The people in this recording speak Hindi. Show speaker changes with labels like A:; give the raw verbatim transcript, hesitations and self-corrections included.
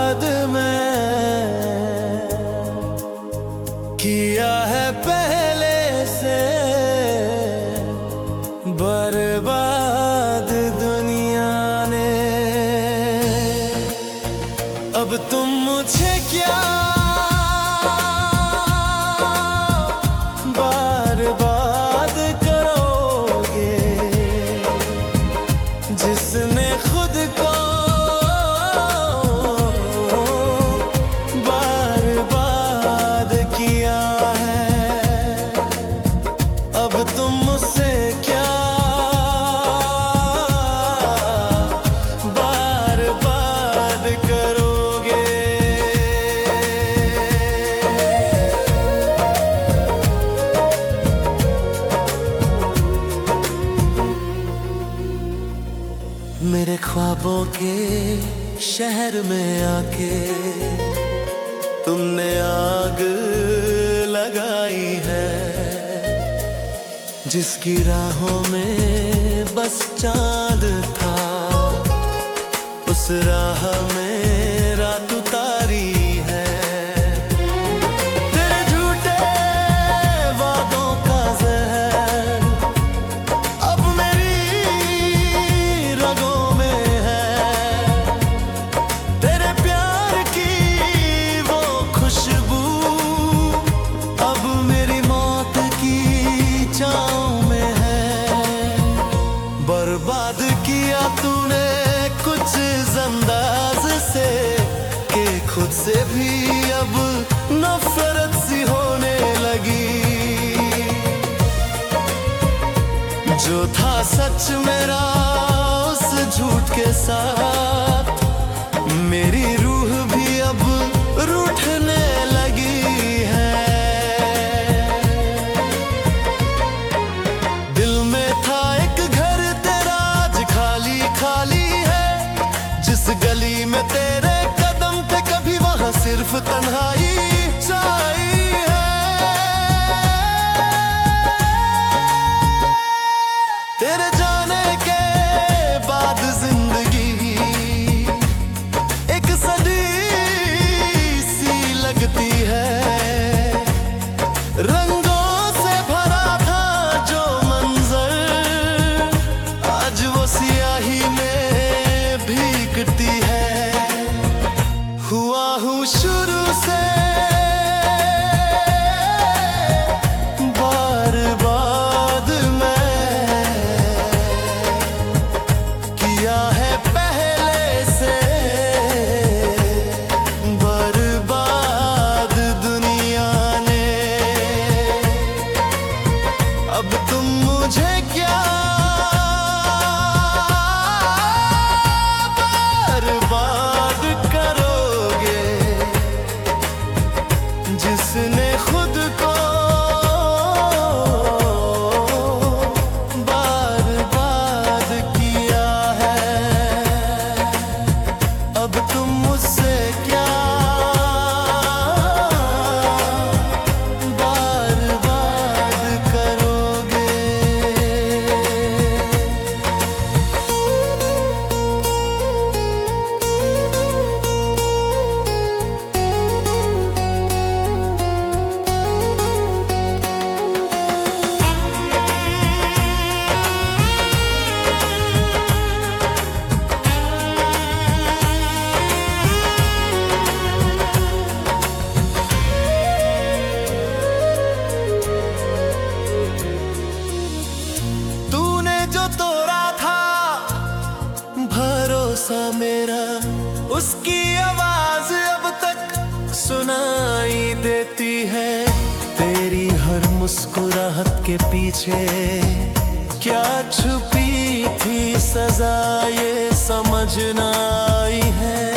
A: बर्बाद मैं किया है पहले से, बर्बाद दुनिया ने। अब तुम मुझे क्या बर्बाद करोगे, जिसने खुद को बर्बाद किया है। अब तुम मुझसे क्या बर्बाद करोगे। मेरे ख्वाबों के शहर में आके तुमने आग लगाई है, जिसकी राहों में बस चांद था, उस राह में रात उतारी है। तेरे झूठे वादों का जहर अब मेरी रगों में है। तेरे प्यार की वो खुशबू अब मेरी मौत की छाँव में है। बर्बाद किया तूने कुछ इस अंदाज से कि खुद से भी अब नफरत सी होने लगी। जो था सच मेरा उस झूठ के साथ, मेरी रूह भी अब रूठने लगी है। दिल में था एक घर तेरा आज खाली खाली है। जिस गली में तेरे कदम थे कभी वहां सिर्फ तन्हाई छाई है। तेरे जाने के बाद जिंदगी एक सदी सी लगती है। रंगों से भरा था जो मंजर, आज वो सियाही में भीगती है। हुआ हूँ शुरू से बर्बाद मैं, किया है पहले से बर्बाद दुनिया ने। अब तुम मुझे क्या बर्बाद करोगे, जिसने खुद को बर्बाद किया है। अब तुम मुझसे क्या बर्बाद करोगे। तूने जो तोड़ा था भरोसा मेरा, उसकी आवाज अब तक सुनाई देती है। तेरी हर मुस्कुराहट के पीछे क्या छुपी थी सजा, ये समझ ना आई है।